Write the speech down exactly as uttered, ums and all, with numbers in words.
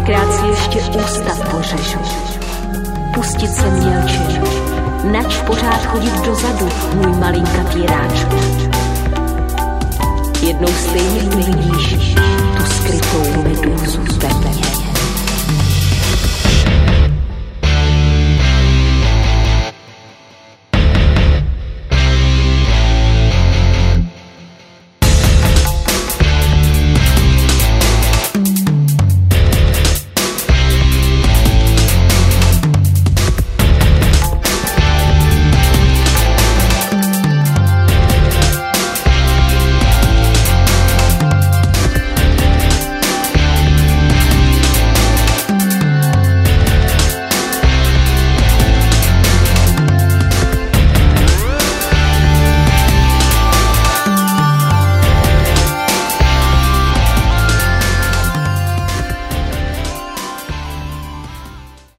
Kolikrát si ještě ústa pořežu. Pustit se mělčin, nač pořád chodit dozadu, můj malinkatý ráčku. Jednou stejně uvidíš tu skrytou medúzu ve mně.